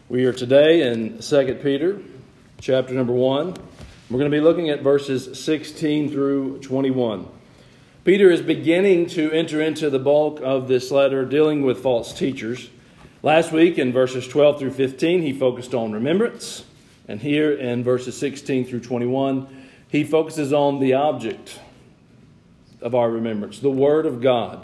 We are today in 2 Peter, chapter number 1. We're going to be looking at verses 16 through 21. Peter is beginning to enter into the bulk of this letter dealing with false teachers. Last week in verses 12 through 15, he focused on remembrance. And here in verses 16 through 21, he focuses on the object of our remembrance, the Word of God.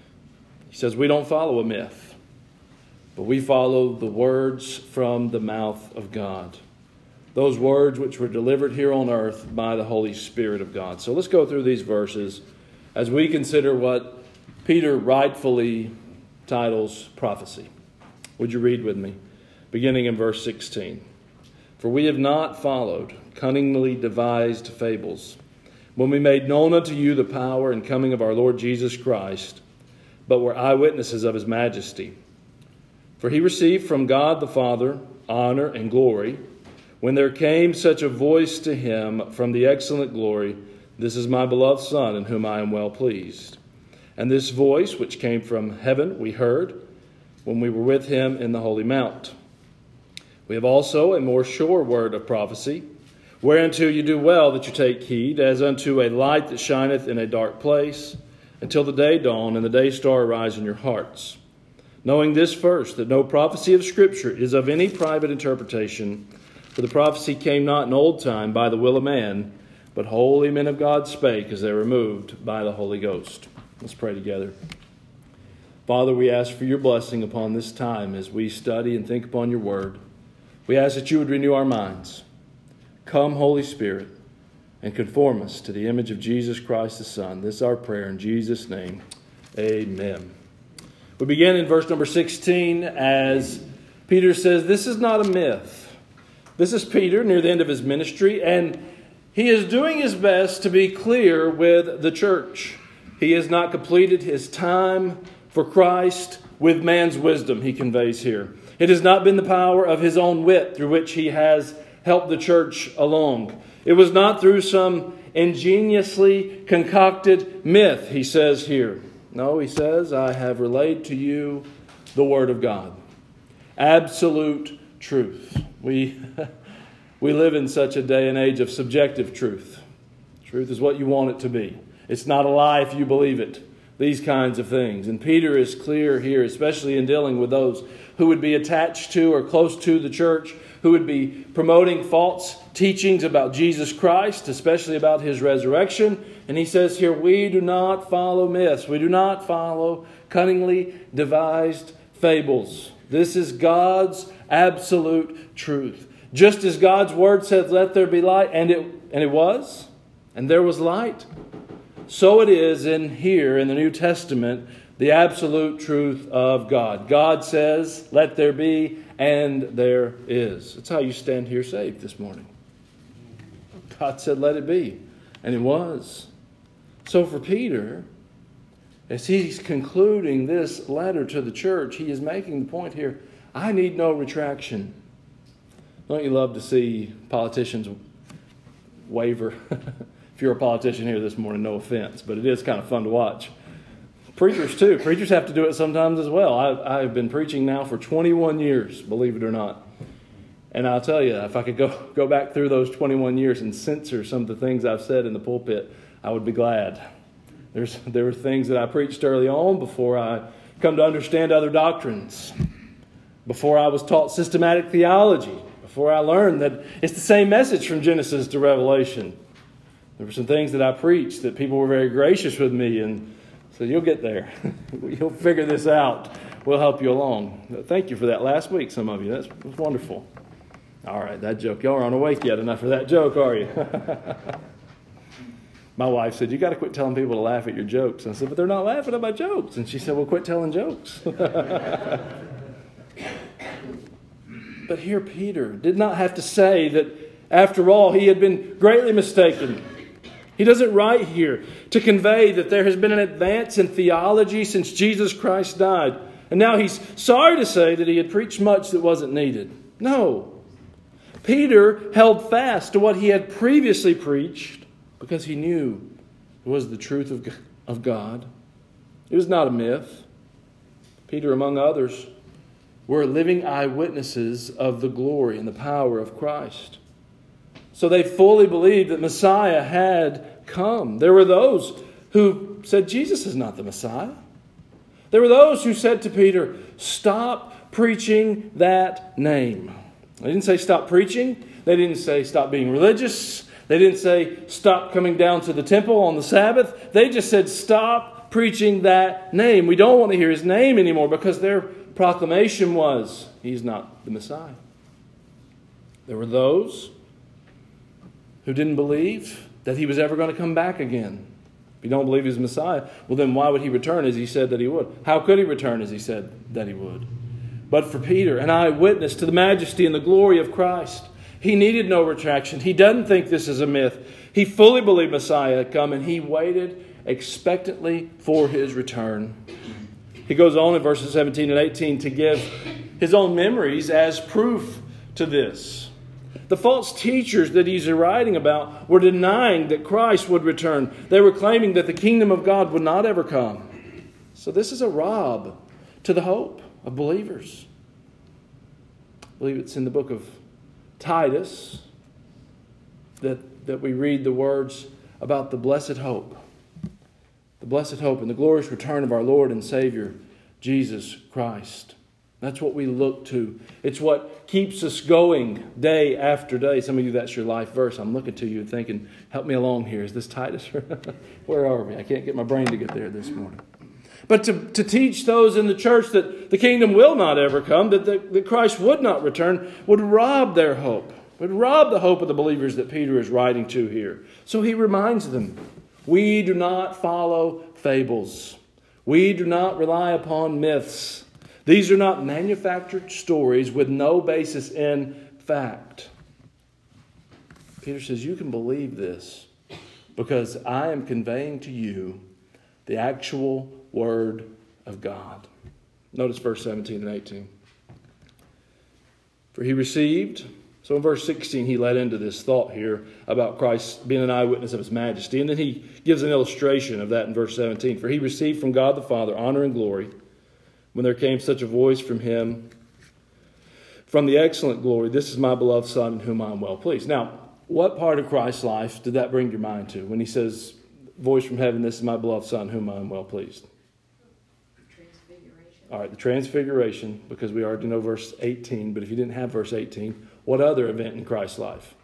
He says we don't follow a myth, but we follow the words from the mouth of God. Those words which were delivered here on earth by the Holy Spirit of God. So let's go through these verses as we consider what Peter rightfully titles prophecy. Would you read with me? Beginning in verse 16. For we have not followed cunningly devised fables, when we made known unto you the power and coming of our Lord Jesus Christ, but were eyewitnesses of his majesty. For he received from God the Father honor and glory, when there came such a voice to him from the excellent glory, This is my beloved Son, in whom I am well pleased. And this voice, which came from heaven, we heard when we were with him in the holy mount. We have also a more sure word of prophecy, whereunto you do well that you take heed, as unto a light that shineth in a dark place, until the day dawn and the day star arise in your hearts. Knowing this first, that no prophecy of Scripture is of any private interpretation, for the prophecy came not in old time by the will of man, but holy men of God spake as they were moved by the Holy Ghost. Let's pray together. Father, we ask for your blessing upon this time as we study and think upon your word. We ask that you would renew our minds. Come, Holy Spirit, and conform us to the image of Jesus Christ the Son. This is our prayer in Jesus' name. Amen. We begin in verse number 16 as Peter says, this is not a myth. This is Peter near the end of his ministry, and he is doing his best to be clear with the church. He has not completed his time for Christ with man's wisdom, he conveys here. It has not been the power of his own wit through which he has helped the church along. It was not through some ingeniously concocted myth, he says here. No, he says, I have relayed to you the Word of God. Absolute truth. We live in such a day and age of subjective truth. Truth is what you want it to be. It's not a lie if you believe it. These kinds of things. And Peter is clear here, especially in dealing with those who would be attached to or close to the church, who would be promoting false teachings about Jesus Christ, especially about his resurrection. And he says here, we do not follow myths. We do not follow cunningly devised fables. This is God's absolute truth. Just as God's word said, let there be light, and it was, and there was light. So it is in here in the New Testament, the absolute truth of God. God says, let there be, and there is. That's how you stand here saved this morning. God said, let it be, and it was. So for Peter, as he's concluding this letter to the church, he is making the point here, I need no retraction. Don't you love to see politicians waver? If you're a politician here this morning, no offense, but it is kind of fun to watch. Preachers too. Preachers have to do it sometimes as well. I've been preaching now for 21 years, believe it or not. And I'll tell you, if I could go back through those 21 years and censor some of the things I've said in the pulpit, I would be glad. There were things that I preached early on before I come to understand other doctrines, before I was taught systematic theology, before I learned that it's the same message from Genesis to Revelation. There were some things that I preached that people were very gracious with me and said, you'll get there. You'll figure this out. We'll help you along. Thank you for that last week, some of you. That was wonderful. All right, that joke. Y'all aren't awake yet enough for that joke, are you? My wife said, you got to quit telling people to laugh at your jokes. And I said, but they're not laughing at my jokes. And she said, well, quit telling jokes. But here Peter did not have to say that, after all, he had been greatly mistaken. He doesn't write here to convey that there has been an advance in theology since Jesus Christ died. And now he's sorry to say that he had preached much that wasn't needed. No. Peter held fast to what he had previously preached because he knew it was the truth of God. It was not a myth. Peter, among others, were living eyewitnesses of the glory and the power of Christ. So they fully believed that Messiah had come. There were those who said Jesus is not the Messiah. There were those who said to Peter, stop preaching that name. They didn't say stop preaching. They didn't say stop being religious. They didn't say stop coming down to the temple on the Sabbath. They just said stop preaching that name. We don't want to hear his name anymore, because their proclamation was he's not the Messiah. There were those who didn't believe that he was ever going to come back again. If you don't believe he's Messiah, well then why would he return as he said that he would? How could he return as he said that he would? But for Peter, an eyewitness to the majesty and the glory of Christ, he needed no retraction. He doesn't think this is a myth. He fully believed Messiah had come, and he waited expectantly for his return. He goes on in verses 17 and 18 to give his own memories as proof to this. The false teachers that he's writing about were denying that Christ would return. They were claiming that the kingdom of God would not ever come. So this is a rob to the hope of believers. I believe it's in the book of Titus that we read the words about the blessed hope. The blessed hope and the glorious return of our Lord and Savior, Jesus Christ. That's what we look to. It's what keeps us going day after day. Some of you, that's your life verse. I'm looking to you and thinking, help me along here. Is this Titus? Where are we? I can't get my brain to get there this morning. But to teach those in the church that the kingdom will not ever come, that Christ would not return, would rob their hope. Would rob the hope of the believers that Peter is writing to here. So he reminds them, we do not follow fables. We do not rely upon myths. These are not manufactured stories with no basis in fact. Peter says, you can believe this because I am conveying to you the actual Word of God. Notice verse 17 and 18. For he received, so in verse 16 he led into this thought here about Christ being an eyewitness of his majesty. And then he gives an illustration of that in verse 17. For he received from God the Father honor and glory when there came such a voice from him, from the excellent glory, this is my beloved Son in whom I am well pleased. Now, what part of Christ's life did that bring your mind to when he says, voice from heaven, this is my beloved Son in whom I am well pleased? Transfiguration. All right, the transfiguration, because we already know verse 18, but if you didn't have verse 18, what other event in Christ's life?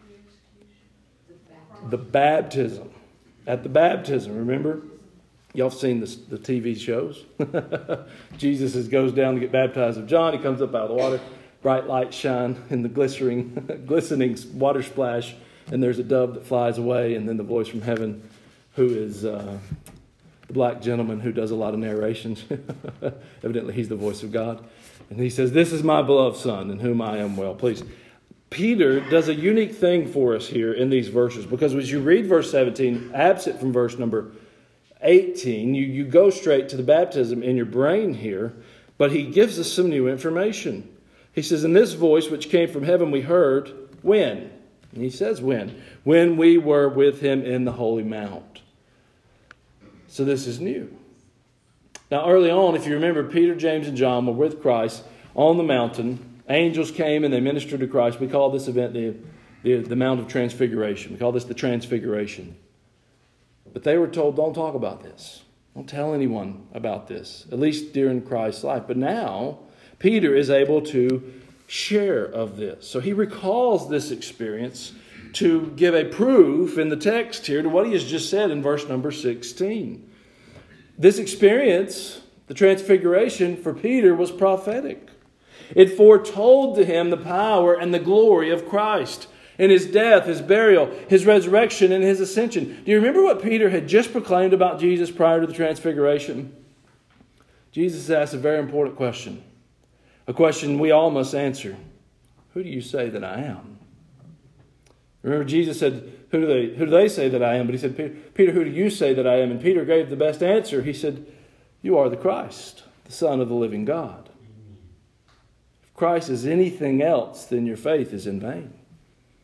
The baptism. At the baptism, remember? Y'all have seen the TV shows. Jesus goes down to get baptized of John. He comes up out of the water. Bright lights shine in the glistening water splash. And there's a dove that flies away. And then the voice from heaven, who is the black gentleman who does a lot of narrations. Evidently, he's the voice of God. And he says, this is my beloved Son in whom I am well pleased. Peter does a unique thing for us here in these verses. Because as you read verse 17, absent from verse number 18, you go straight to the baptism in your brain here, but he gives us some new information. He says, in this voice which came from heaven we heard, when? And he says when? When we were with him in the Holy Mount. So this is new. Now early on, if you remember, Peter, James, and John were with Christ on the mountain. Angels came and they ministered to Christ. We call this event the Mount of Transfiguration. We call this the Transfiguration. But they were told, don't talk about this. Don't tell anyone about this, at least during Christ's life. But now, Peter is able to share of this. So he recalls this experience to give a proof in the text here to what he has just said in verse number 16. This experience, the transfiguration for Peter, was prophetic. It foretold to him the power and the glory of Christ. In his death, his burial, his resurrection, and his ascension. Do you remember what Peter had just proclaimed about Jesus prior to the transfiguration? Jesus asked a very important question. A question we all must answer. Who do you say that I am? Remember, Jesus said, who do they say that I am? But he said, Peter, who do you say that I am? And Peter gave the best answer. He said, you are the Christ, the Son of the living God. If Christ is anything else, then your faith is in vain.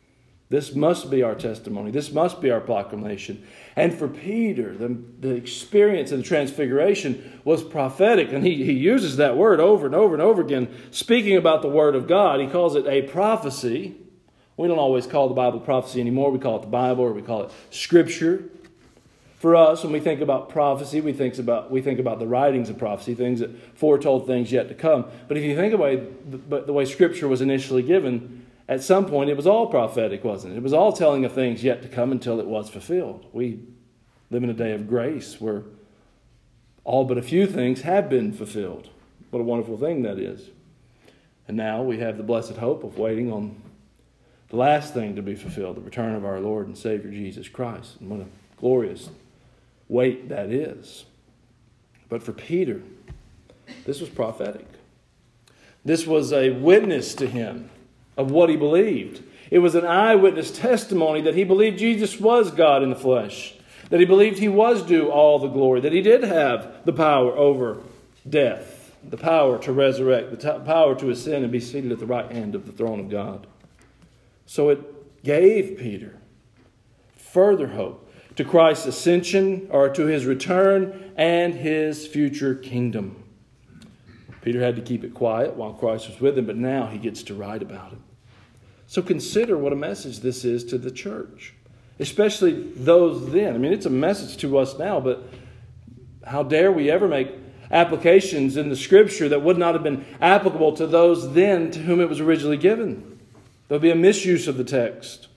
This must be our testimony. This must be our proclamation. And for Peter, the experience of the transfiguration was prophetic. And he uses that word over and over and over again, speaking about the Word of God. He calls it a prophecy. We don't always call the Bible prophecy anymore. We call it the Bible, or we call it Scripture. For us, when we think about prophecy, we think about the writings of prophecy, things that foretold things yet to come. But if you think about the way Scripture was initially given, at some point, it was all prophetic, wasn't it? It was all telling of things yet to come until it was fulfilled. We live in a day of grace where all but a few things have been fulfilled. What a wonderful thing that is. And now we have the blessed hope of waiting on the last thing to be fulfilled, the return of our Lord and Savior Jesus Christ. And what a glorious wait that is. But for Peter, this was prophetic. This was a witness to him of what he believed. It was an eyewitness testimony that he believed Jesus was God in the flesh, that he believed he was due all the glory, that he did have the power over death, the power to resurrect, the power to ascend and be seated at the right hand of the throne of God. So it gave Peter further hope to Christ's ascension, or to his return and his future kingdom. Peter had to keep it quiet while Christ was with him, but now he gets to write about it. So consider what a message this is to the church, especially those then. I mean, it's a message to us now, but how dare we ever make applications in the Scripture that would not have been applicable to those then to whom it was originally given? There'll be a misuse of the text.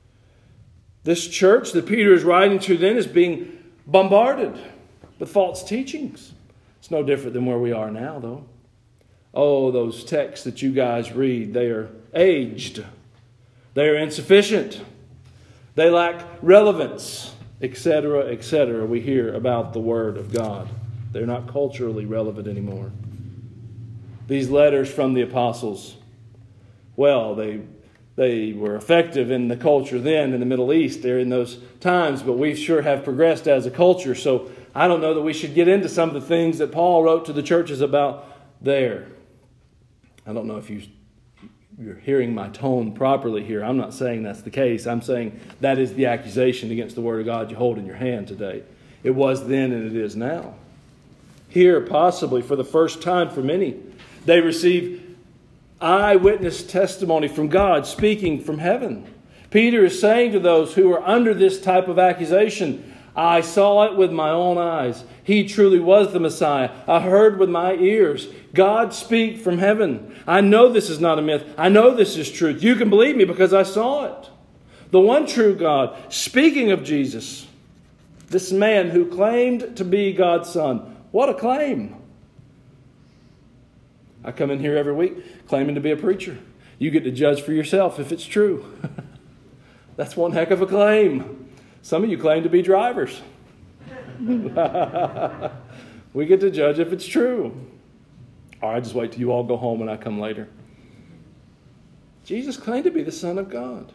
This church that Peter is writing to then is being bombarded with false teachings. It's no different than where we are now, though. Oh, those texts that you guys read, they are aged. They are insufficient. They lack relevance, etc., etc. We hear about the Word of God. They're not culturally relevant anymore. These letters from the apostles, well, they were effective in the culture then in the Middle East there in those times, but we sure have progressed as a culture. So I don't know that we should get into some of the things that Paul wrote to the churches about there. I don't know if you're hearing my tone properly here. I'm not saying that's the case. I'm saying that is the accusation against the Word of God you hold in your hand today. It was then and it is now. Here, possibly for the first time for many, they receive eyewitness testimony from God speaking from heaven. Peter is saying to those who are under this type of accusation, I saw it with my own eyes. He truly was the Messiah. I heard with my ears God speak from heaven. I know this is not a myth. I know this is truth. You can believe me because I saw it. The one true God speaking of Jesus, this man who claimed to be God's Son. What a claim! I come in here every week claiming to be a preacher. You get to judge for yourself if it's true. That's one heck of a claim. Some of you claim to be drivers. We get to judge if it's true. Or I just wait till you all go home and I come later. Jesus claimed to be the Son of God.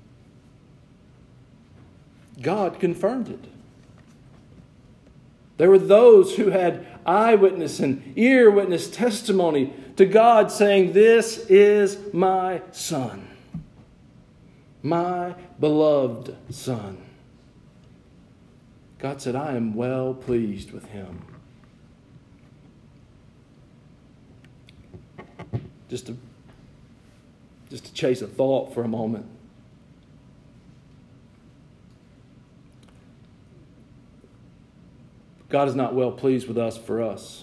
God confirmed it. There were those who had eyewitness and ear witness testimony to God saying, this is my Son, my beloved Son. God said, I am well pleased with him. Just to chase a thought for a moment. God is not well pleased with us for us.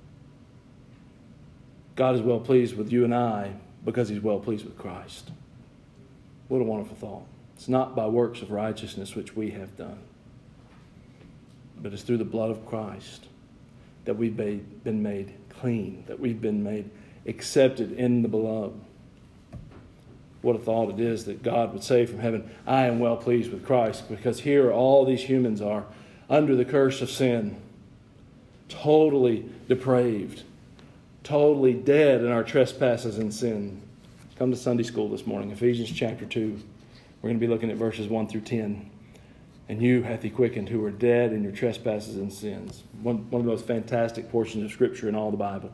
God is well pleased with you and I because he's well pleased with Christ. What a wonderful thought. It's not by works of righteousness which we have done, but it's through the blood of Christ that we've been made clean, that we've been made accepted in the beloved. What a thought it is that God would say from heaven, I am well pleased with Christ, because here all these humans are under the curse of sin, totally depraved, totally dead in our trespasses and sin. Come to Sunday school this morning, Ephesians chapter 2. We're going to be looking at verses 1 through 10. And you hath he quickened who were dead in your trespasses and sins. One of the most fantastic portions of Scripture in all the Bible.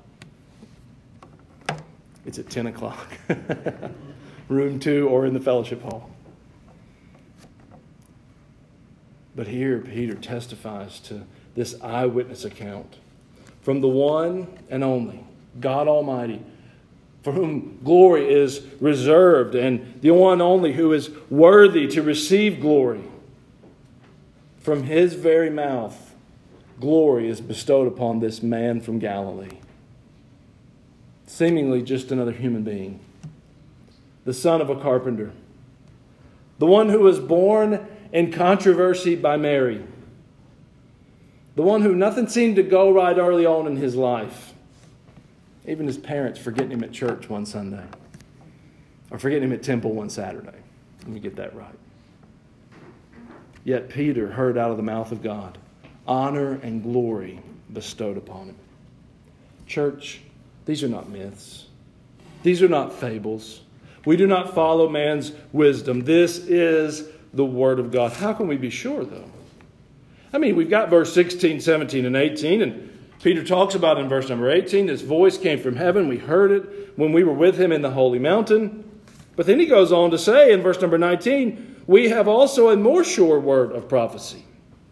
It's at 10 o'clock. Room 2 or in the fellowship hall. But here Peter testifies to this eyewitness account from the one and only, God Almighty, for whom glory is reserved, and the one only who is worthy to receive glory. From his very mouth, glory is bestowed upon this man from Galilee. Seemingly just another human being. The son of a carpenter. The one who was born in controversy by Mary. The one who nothing seemed to go right early on in his life. Even his parents forgetting him at church one Sunday. Or forgetting him at temple one Saturday. Let me get that right. Yet Peter heard out of the mouth of God honor and glory bestowed upon him. Church, these are not myths. These are not fables. We do not follow man's wisdom. This is the Word of God. How can we be sure, though? I mean, we've got verse 16, 17, and 18, and Peter talks about in verse number 18, his voice came from heaven. We heard it when we were with him in the holy mountain. But then he goes on to say in verse number 19, we have also a more sure word of prophecy.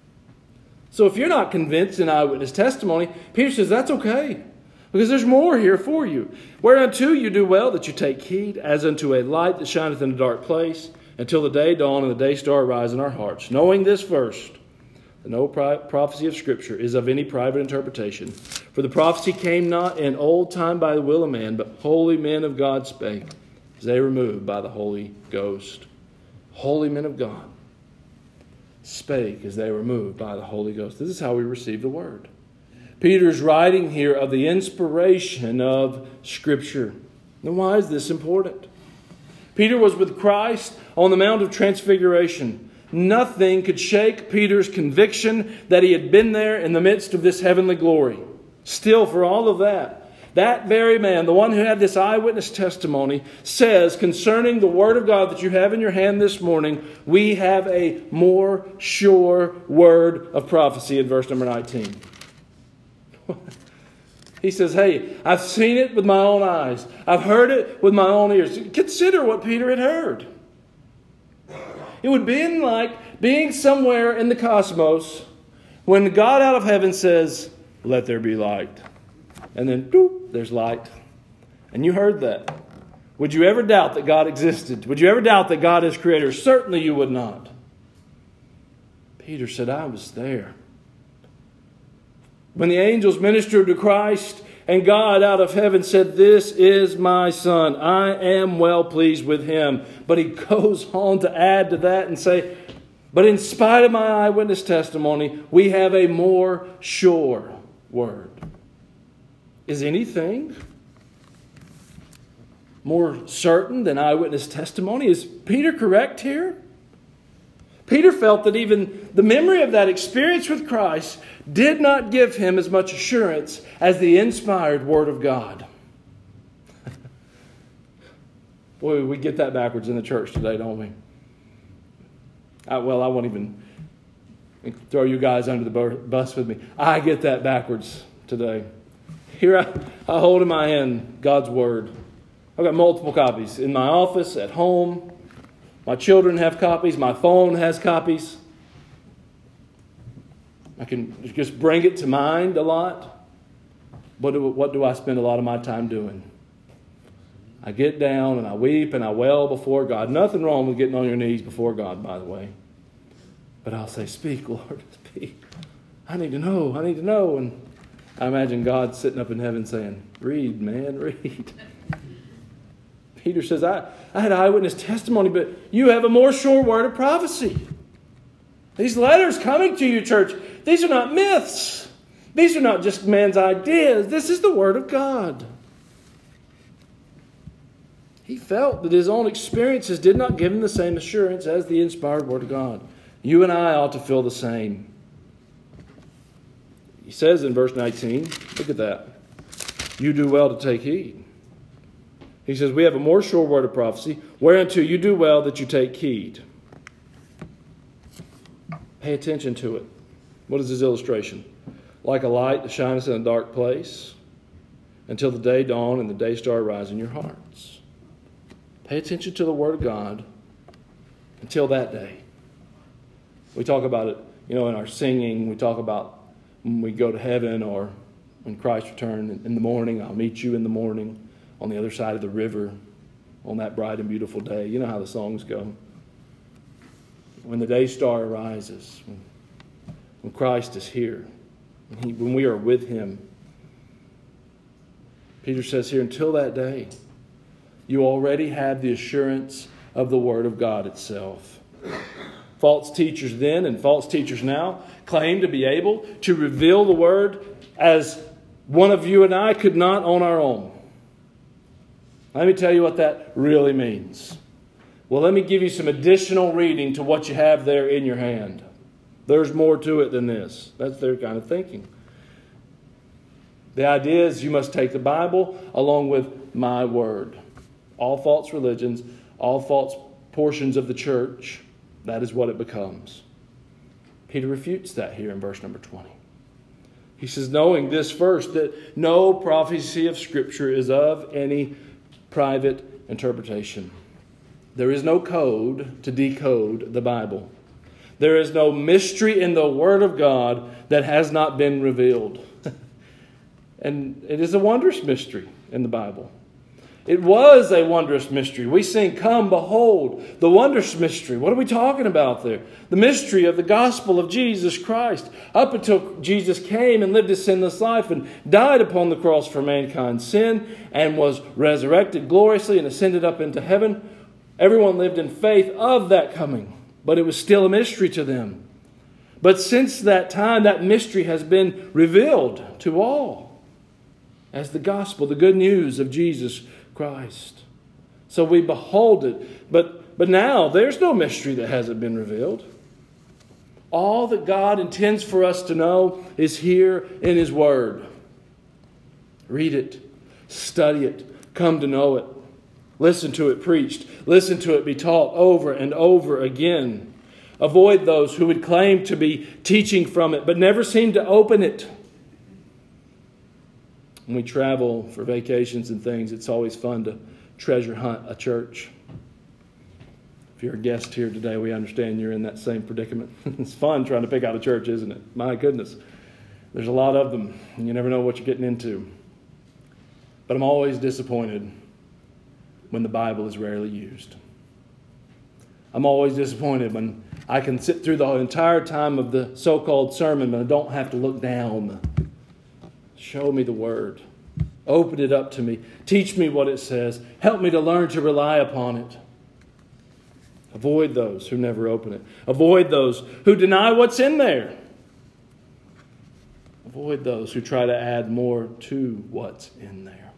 So if you're not convinced in eyewitness testimony, Peter says that's okay, because there's more here for you. Whereunto you do well that you take heed, as unto a light that shineth in a dark place, until the day dawn and the day star arise in our hearts. Knowing this first, that no prophecy of Scripture is of any private interpretation. For the prophecy came not in old time by the will of man, but holy men of God spake, as they were moved by the Holy Ghost. Holy men of God spake as they were moved by the Holy Ghost. This is how we receive the Word. Peter's writing here of the inspiration of Scripture. Now, why is this important? Peter was with Christ on the Mount of Transfiguration. Nothing could shake Peter's conviction that he had been there in the midst of this heavenly glory. Still, for all of that, that very man, the one who had this eyewitness testimony, says concerning the Word of God that you have in your hand this morning, we have a more sure word of prophecy in verse number 19. He says, hey, I've seen it with my own eyes. I've heard it with my own ears. Consider what Peter had heard. It would be like being somewhere in the cosmos when God out of heaven says, let there be light. And then, doop, there's light. And you heard that. Would you ever doubt that God existed? Would you ever doubt that God is creator? Certainly you would not. Peter said, I was there. When the angels ministered to Christ and God out of heaven said, this is my Son. I am well pleased with him. But he goes on to add to that and say, but in spite of my eyewitness testimony, we have a more sure word. Is anything more certain than eyewitness testimony? Is Peter correct here? Peter felt that even the memory of that experience with Christ did not give him as much assurance as the inspired Word of God. Boy, we get that backwards in the church today, don't we? I won't even throw you guys under the bus with me. I get that backwards today. Here I hold in my hand God's Word. I've got multiple copies in my office, at home. My children have copies. My phone has copies. I can just bring it to mind a lot. What do I spend a lot of my time doing? I get down and I weep and I wail before God. Nothing wrong with getting on your knees before God, by the way. But I'll say, speak, Lord, speak. I need to know. I need to know. And I imagine God sitting up in heaven saying, read, man, read. Peter says, I had eyewitness testimony, but you have a more sure word of prophecy. These letters coming to you, church, these are not myths. These are not just man's ideas. This is the Word of God. He felt that his own experiences did not give him the same assurance as the inspired Word of God. You and I ought to feel the same. He says in verse 19, look at that. You do well to take heed. He says, we have a more sure word of prophecy, whereunto you do well that you take heed. Pay attention to it. What is his illustration? Like a light that shines in a dark place until the day dawn and the day star rise in your hearts. Pay attention to the Word of God until that day. We talk about it in our singing, we talk about when we go to heaven or when Christ returns in the morning, I'll meet you in the morning on the other side of the river on that bright and beautiful day. You know how the songs go. When the day star arises, when Christ is here, when we are with Him. Peter says here, until that day, you already have the assurance of the Word of God itself. False teachers then and false teachers now claim to be able to reveal the Word as one of you and I could not on our own. Let me tell you what that really means. Well, let me give you some additional reading to what you have there in your hand. There's more to it than this. That's their kind of thinking. The idea is you must take the Bible along with my word. All false religions, all false portions of the church, that is what it becomes. Peter refutes that here in verse number 20. He says, knowing this first, that no prophecy of Scripture is of any private interpretation. There is no code to decode the Bible. There is no mystery in the Word of God that has not been revealed. And it is a wondrous mystery in the Bible. It was a wondrous mystery. We sing, come, behold, the wondrous mystery. What are we talking about there? The mystery of the gospel of Jesus Christ. Up until Jesus came and lived a sinless life and died upon the cross for mankind's sin and was resurrected gloriously and ascended up into heaven. Everyone lived in faith of that coming, but it was still a mystery to them. But since that time, that mystery has been revealed to all as the gospel, the good news of Jesus Christ. So we behold it. But now there's no mystery that hasn't been revealed. All that God intends for us to know is here in His Word. Read it. Study it. Come to know it. Listen to it preached. Listen to it be taught over and over again. Avoid those who would claim to be teaching from it, but never seem to open it. When we travel for vacations and things, it's always fun to treasure hunt a church. If you're a guest here today, we understand you're in that same predicament. It's fun trying to pick out a church, isn't it? My goodness. There's a lot of them, and you never know what you're getting into. But I'm always disappointed when the Bible is rarely used. I'm always disappointed when I can sit through the entire time of the so-called sermon, but I don't have to look down. Show me the Word. Open it up to me. Teach me what it says. Help me to learn to rely upon it. Avoid those who never open it. Avoid those who deny what's in there. Avoid those who try to add more to what's in there.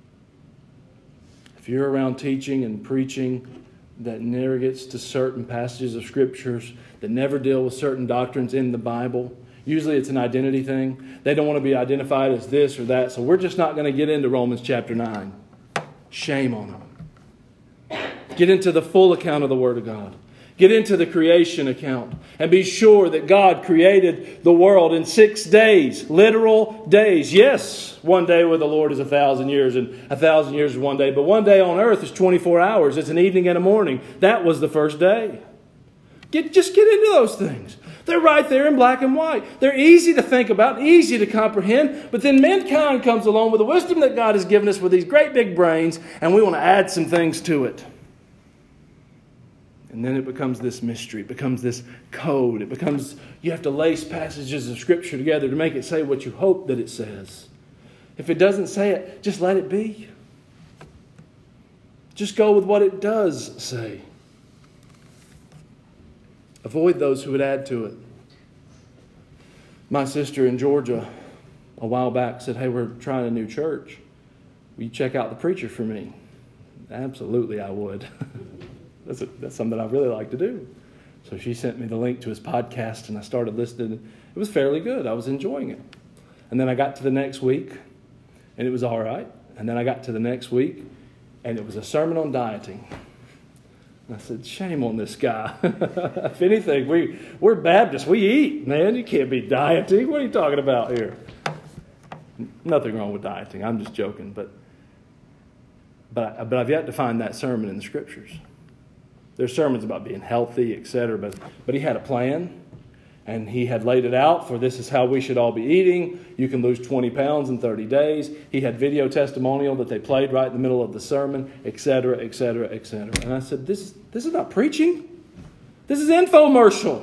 If you're around teaching and preaching that never gets to certain passages of Scriptures, that never deal with certain doctrines in the Bible, usually it's an identity thing. They don't want to be identified as this or that, so we're just not going to get into Romans chapter 9. Shame on them. Get into the full account of the Word of God. Get into the creation account and be sure that God created the world in 6 days, literal days. Yes, one day with the Lord is 1,000 years and 1,000 years is one day. But one day on earth is 24 hours. It's an evening and a morning. That was the first day. Just get into those things. They're right there in black and white. They're easy to think about, easy to comprehend. But then mankind comes along with the wisdom that God has given us with these great big brains, and we want to add some things to it. And then it becomes this mystery. It becomes this code. It becomes, you have to lace passages of Scripture together to make it say what you hope that it says. If it doesn't say it, just let it be. Just go with what it does say. Avoid those who would add to it. My sister in Georgia a while back said, hey, we're trying a new church. Will you check out the preacher for me? Absolutely, I would. That's something I really like to do. So she sent me the link to his podcast, and I started listening. It was fairly good. I was enjoying it. And then I got to the next week, and it was all right. And then I got to the next week, and it was a sermon on dieting. And I said, shame on this guy. If anything, we're Baptists. We eat, man. You can't be dieting. What are you talking about here? Nothing wrong with dieting. I'm just joking. But I've yet to find that sermon in the Scriptures. There's sermons about being healthy, etc. But he had a plan, And he had laid it out for this is how we should all be eating. You can lose 20 pounds in 30 days. He had video testimonial that they played right in the middle of the sermon, etc., etc., etc. And I said, this is not preaching. This is infomercial.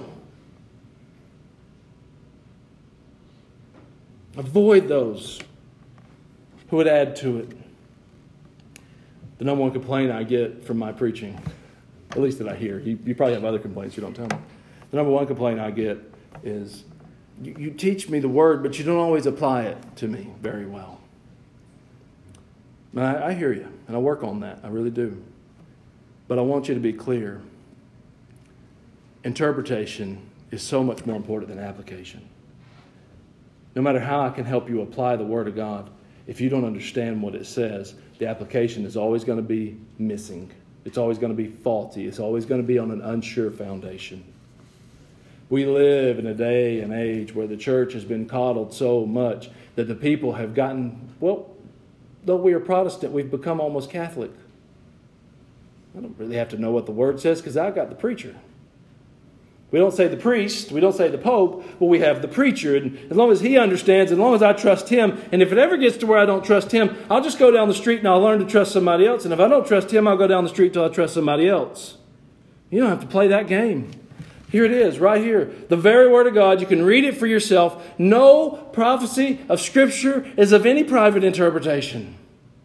Avoid those who would add to it. The number one complaint I get from my preaching, at least that I hear, you probably have other complaints you don't tell me. The number one complaint I get is, you teach me the word, but you don't always apply it to me very well. And I hear you, and I work on that. I really do. But I want you to be clear. Interpretation is so much more important than application. No matter how I can help you apply the Word of God, if you don't understand what it says, the application is always going to be missing. It's always going to be faulty. It's always going to be on an unsure foundation. We live in a day and age where the church has been coddled so much that the people have gotten, well, though we are Protestant, we've become almost Catholic. I don't really have to know what the Word says because I've got the preacher. We don't say the priest, we don't say the Pope, but we have the preacher. And as long as he understands, as long as I trust him, and if it ever gets to where I don't trust him, I'll just go down the street and I'll learn to trust somebody else. And if I don't trust him, I'll go down the street till I trust somebody else. You don't have to play that game. Here it is, right here. The very Word of God. You can read it for yourself. No prophecy of Scripture is of any private interpretation.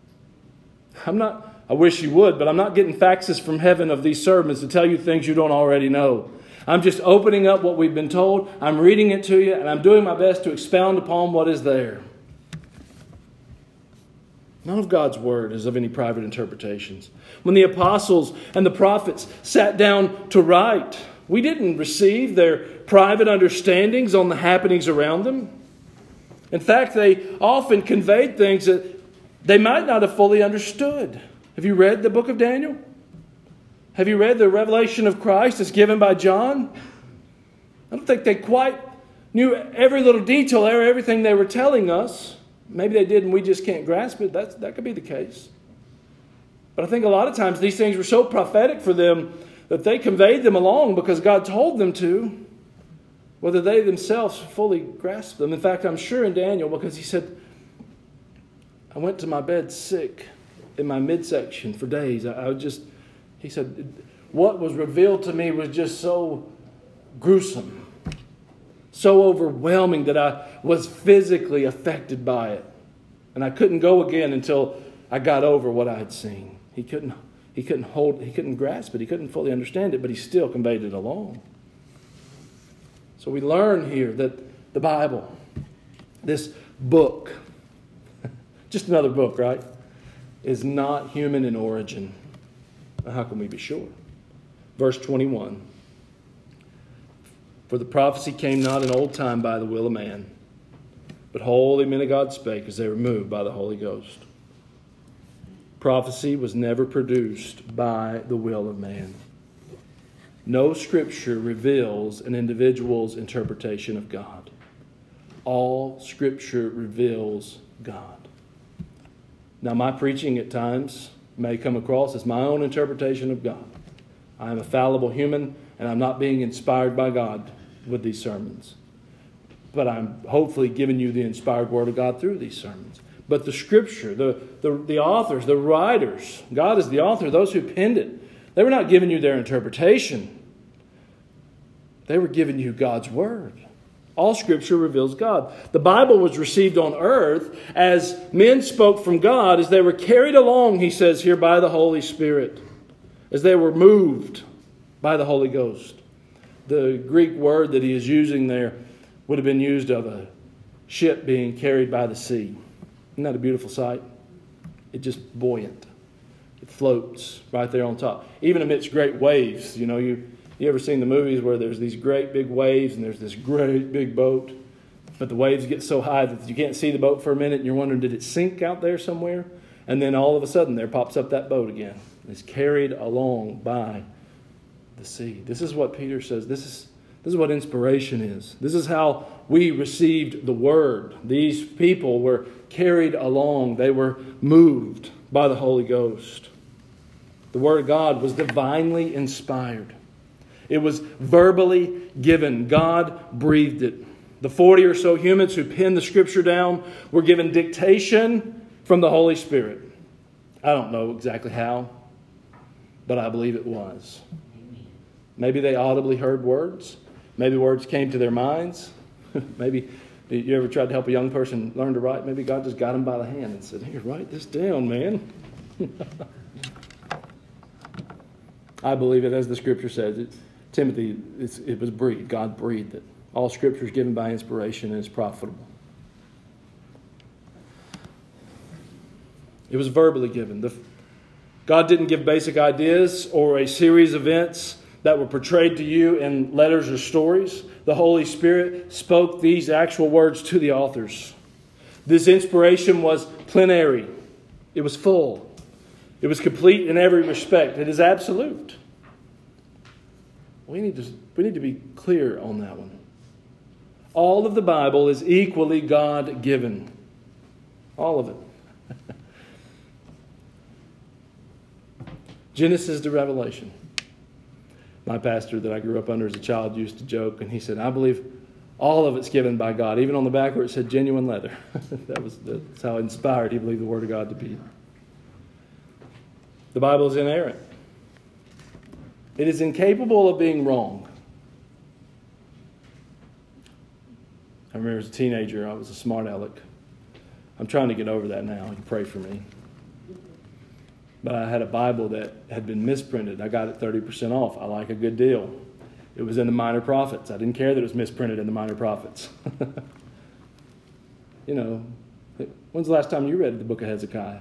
I wish you would, but I'm not getting faxes from heaven of these sermons to tell you things you don't already know. I'm just opening up what we've been told. I'm reading it to you, and I'm doing my best to expound upon what is there. None of God's Word is of any private interpretations. When the apostles and the prophets sat down to write, we didn't receive their private understandings on the happenings around them. In fact, they often conveyed things that they might not have fully understood. Have you read the book of Daniel? Have you read the revelation of Christ as given by John? I don't think they quite knew every little detail, everything they were telling us. Maybe they did and we just can't grasp it. That could be the case. But I think a lot of times these things were so prophetic for them that they conveyed them along because God told them to, whether they themselves fully grasped them. In fact, I'm sure in Daniel, because he said, I went to my bed sick in my midsection for days. He said, what was revealed to me was just so gruesome, so overwhelming that I was physically affected by it. And I couldn't go again until I got over what I had seen. He couldn't grasp it. He couldn't fully understand it, but he still conveyed it along. So we learn here that the Bible, this book, just another book, right, is not human in origin. How can we be sure? Verse 21. For the prophecy came not in old time by the will of man, but holy men of God spake as they were moved by the Holy Ghost. Prophecy was never produced by the will of man. No Scripture reveals an individual's interpretation of God. All Scripture reveals God. Now, my preaching at times may come across as my own interpretation of God. I am a fallible human, and I'm not being inspired by God with these sermons. But I'm hopefully giving you the inspired Word of God through these sermons. But the Scripture, the authors, the writers, God is the author, those who penned it, they were not giving you their interpretation. They were giving you God's Word. All Scripture reveals God. The Bible was received on earth as men spoke from God, as they were carried along, he says here, by the Holy Spirit, as they were moved by the Holy Ghost. The Greek word that he is using there would have been used of a ship being carried by the sea. Isn't that a beautiful sight? It's just buoyant. It floats right there on top. Even amidst great waves. You know, you ever seen the movies where there's these great big waves and there's this great big boat, but the waves get so high that you can't see the boat for a minute and you're wondering, did it sink out there somewhere? And then all of a sudden there pops up that boat again. It's carried along by the sea. This is what Peter says. This is what inspiration is. This is how we received the Word. These people were carried along. They were moved by the Holy Ghost. The Word of God was divinely inspired. It was verbally given. God breathed it. The 40 or so humans who penned the Scripture down were given dictation from the Holy Spirit. I don't know exactly how, but I believe it was. Maybe they audibly heard words. Maybe words came to their minds. Maybe you ever tried to help a young person learn to write? Maybe God just got them by the hand and said, "Here, write this down, man." I believe it, as the Scripture says. Timothy, it was breathed. God breathed it. All Scripture is given by inspiration and is profitable. It was verbally given. God didn't give basic ideas or a series of events that were portrayed to you in letters or stories. The Holy Spirit spoke these actual words to the authors. This inspiration was plenary. It was full. It was complete in every respect. It is absolute. We need to be clear on that one. All of the Bible is equally God-given. All of it. Genesis to Revelation. My pastor that I grew up under as a child used to joke, and he said, "I believe all of it's given by God." Even on the back where it said genuine leather. That's how inspired he believed the Word of God to be. The Bible is inerrant. It is incapable of being wrong. I remember as a teenager, I was a smart aleck. I'm trying to get over that now. You pray for me. But I had a Bible that had been misprinted. I got it 30% off. I like a good deal. It was in the Minor Prophets. I didn't care that it was misprinted in the Minor Prophets. You know, when's the last time you read the book of Hezekiah?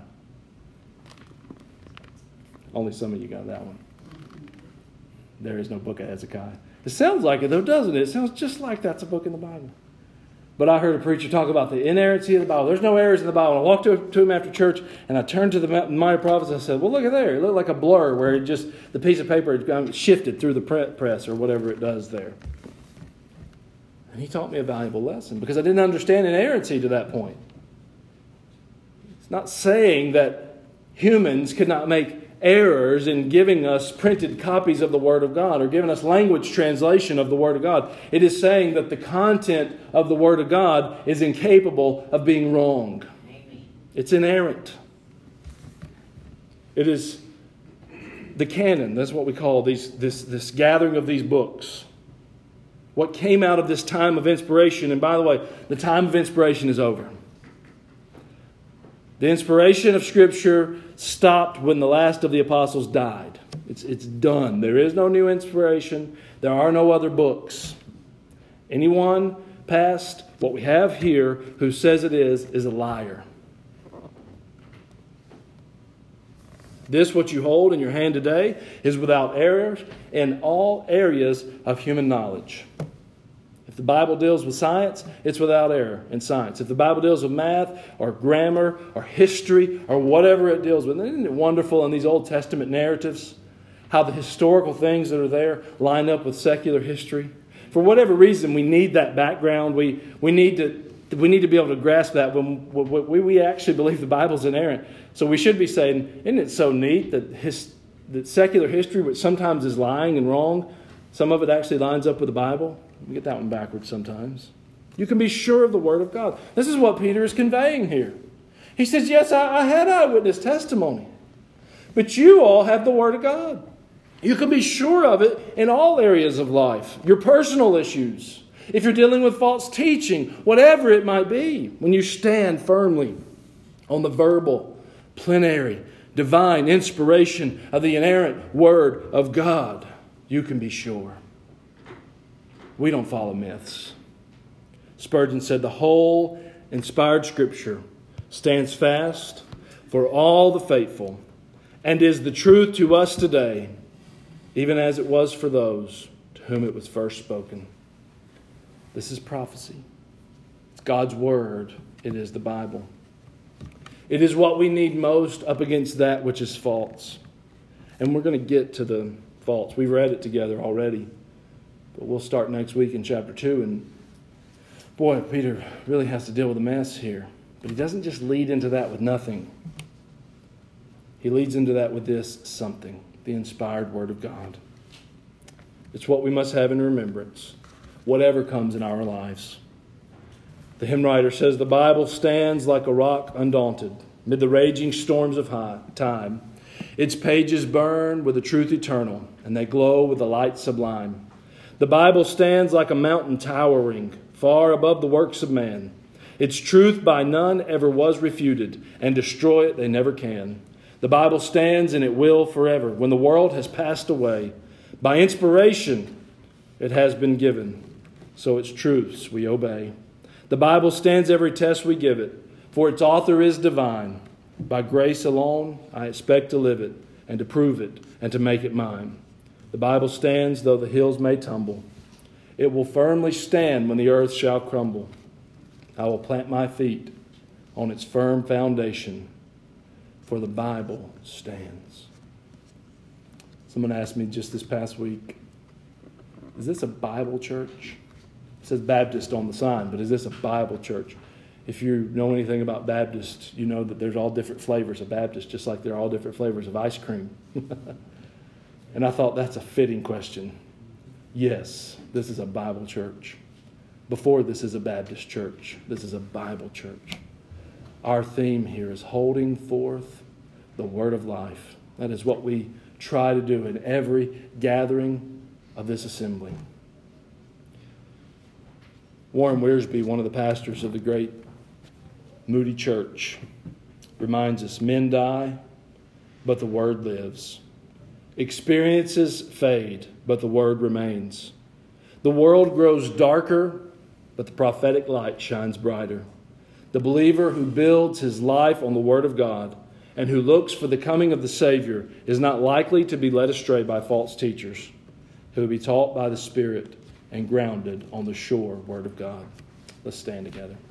Only some of you got that one. There is no book of Hezekiah. It sounds like it though, doesn't it? It sounds just like that's a book in the Bible. But I heard a preacher talk about the inerrancy of the Bible. There's no errors in the Bible. I walked to him after church, and I turned to the Minor Prophets and I said, "Well, look at there. It looked like a blur where it just the piece of paper had shifted through the press or whatever it does there." And he taught me a valuable lesson because I didn't understand inerrancy to that point. It's not saying that humans could not make errors in giving us printed copies of the Word of God or giving us language translation of the Word of God. It is saying that the content of the Word of God is incapable of being wrong. It's inerrant. It is the canon. That's what we call this gathering of these books. What came out of this time of inspiration. And by the way, the time of inspiration is over. The inspiration of Scripture stopped when the last of the apostles died. It's done. There is no new inspiration. There are no other books. Anyone past what we have here who says it is a liar. This, what you hold in your hand today, is without error in all areas of human knowledge. If the Bible deals with science, it's without error in science. If the Bible deals with math or grammar or history or whatever it deals with, isn't it wonderful in these Old Testament narratives how the historical things that are there line up with secular history? For whatever reason, we need that background. We need to be able to grasp that when we actually believe the Bible's inerrant. So we should be saying, isn't it so neat that secular history, which sometimes is lying and wrong, some of it actually lines up with the Bible? We get that one backwards sometimes. You can be sure of the Word of God. This is what Peter is conveying here. He says, yes, I had eyewitness testimony. But you all have the Word of God. You can be sure of it in all areas of life. Your personal issues. If you're dealing with false teaching, whatever it might be. When you stand firmly on the verbal, plenary, divine inspiration of the inerrant Word of God, you can be sure. We don't follow myths. Spurgeon said, the whole inspired Scripture stands fast for all the faithful and is the truth to us today, even as it was for those to whom it was first spoken. This is prophecy. It's God's Word. It is the Bible. It is what we need most up against that which is false. And we're going to get to the false. We've read it together already. But we'll start next week in chapter 2. And boy, Peter really has to deal with a mess here. But he doesn't just lead into that with nothing. He leads into that with this something. The inspired Word of God. It's what we must have in remembrance, whatever comes in our lives. The hymn writer says, the Bible stands like a rock undaunted amid the raging storms of time. Its pages burn with the truth eternal, and they glow with the light sublime. The Bible stands like a mountain towering, far above the works of man. Its truth by none ever was refuted, and destroy it they never can. The Bible stands and it will forever, when the world has passed away. By inspiration it has been given, so its truths we obey. The Bible stands every test we give it, for its author is divine. By grace alone I expect to live it, and to prove it, and to make it mine. The Bible stands though the hills may tumble. It will firmly stand when the earth shall crumble. I will plant my feet on its firm foundation, for the Bible stands. Someone asked me just this past week, is this a Bible church? It says Baptist on the sign, but is this a Bible church? If you know anything about Baptists, you know that there's all different flavors of Baptist, just like there are all different flavors of ice cream. And I thought that's a fitting question. Yes, this is a Bible church. Before this is a Baptist church, this is a Bible church. Our theme here is holding forth the word of life. That is what we try to do in every gathering of this assembly. Warren Wiersbe, one of the pastors of the great Moody Church, reminds us, men die, but the word lives. Experiences fade, but the word remains. The world grows darker, but the prophetic light shines brighter. The believer who builds his life on the Word of God and who looks for the coming of the Savior is not likely to be led astray by false teachers. He will be taught by the Spirit and grounded on the sure Word of God. Let's stand together.